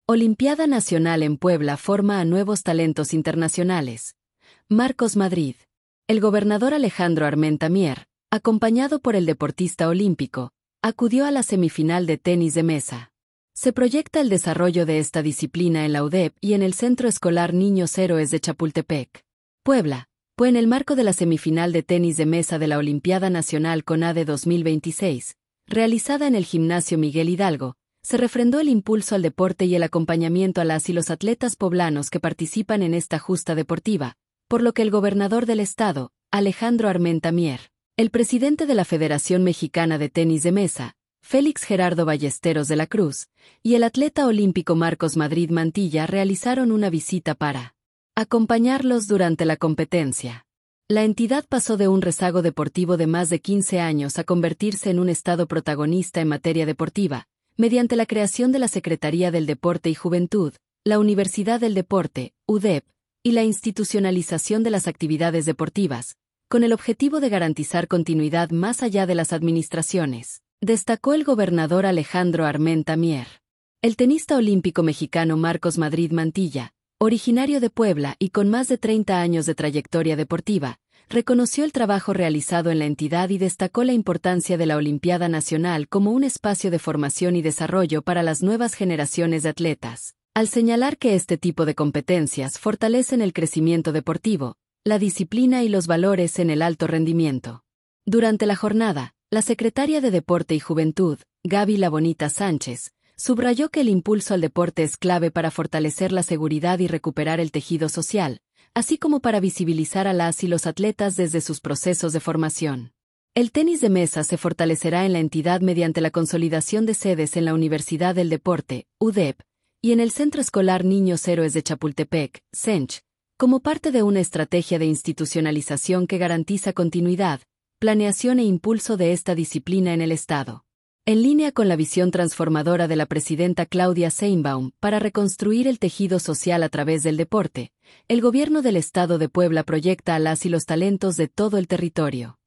Olimpiada Nacional en Puebla forma a nuevos talentos internacionales. Marcos Madrid. El gobernador Alejandro Armenta Mier, acompañado por el deportista olímpico, acudió a la semifinal de tenis de mesa. Se proyecta el desarrollo de esta disciplina en la UDEP y en el Centro Escolar Niños Héroes de Chapultepec, Puebla, pues en el marco de la semifinal de tenis de mesa de la Olimpiada Nacional CONADE 2026, realizada en el Gimnasio Miguel Hidalgo, se refrendó el impulso al deporte y el acompañamiento a las y los atletas poblanos que participan en esta justa deportiva, por lo que el gobernador del estado, Alejandro Armenta Mier, el presidente de la Federación Mexicana de Tenis de Mesa, Félix Gerardo Ballesteros de la Cruz, y el atleta olímpico Marcos Madrid Mantilla realizaron una visita para acompañarlos durante la competencia. La entidad pasó de un rezago deportivo de más de 15 años a convertirse en un estado protagonista en materia deportiva, mediante la creación de la Secretaría del Deporte y Juventud, la Universidad del Deporte, UDEP, y la institucionalización de las actividades deportivas, con el objetivo de garantizar continuidad más allá de las administraciones, destacó el gobernador Alejandro Armenta Mier. El tenista olímpico mexicano Marcos Madrid Mantilla, originario de Puebla y con más de 30 años de trayectoria deportiva, reconoció el trabajo realizado en la entidad y destacó la importancia de la Olimpiada Nacional como un espacio de formación y desarrollo para las nuevas generaciones de atletas, al señalar que este tipo de competencias fortalecen el crecimiento deportivo, la disciplina y los valores en el alto rendimiento. Durante la jornada, la secretaria de Deporte y Juventud, Gaby La Bonita Sánchez, subrayó que el impulso al deporte es clave para fortalecer la seguridad y recuperar el tejido social, así como para visibilizar a las y los atletas desde sus procesos de formación. El tenis de mesa se fortalecerá en la entidad mediante la consolidación de sedes en la Universidad del Deporte, UDEP, y en el Centro Escolar Niños Héroes de Chapultepec, CENCH, como parte de una estrategia de institucionalización que garantiza continuidad, planeación e impulso de esta disciplina en el Estado. En línea con la visión transformadora de la presidenta Claudia Sheinbaum para reconstruir el tejido social a través del deporte, el gobierno del Estado de Puebla proyecta a las y los talentos de todo el territorio.